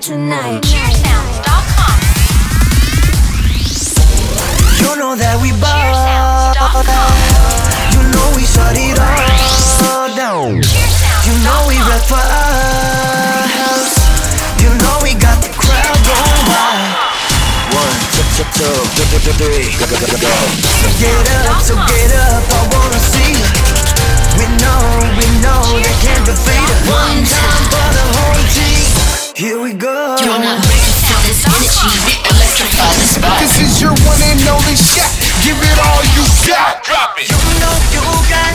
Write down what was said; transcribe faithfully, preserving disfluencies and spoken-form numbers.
tonight. cheer sounds dot com. You know that we ball. cheer sounds dot com. You know we shut it all down. cheer sounds You know we rap for us. You know we got the crowd going wild. One, two, two, two, two, two, two, three, go, go, go, go, go. So get up, so get up, I wanna see ya. We know, we know they can't defeat us. One time for the whole team. Here we go. You're not ready for this energy. We electrify the spot. This is your one and only shot. Give it all you got. Drop it. You know you got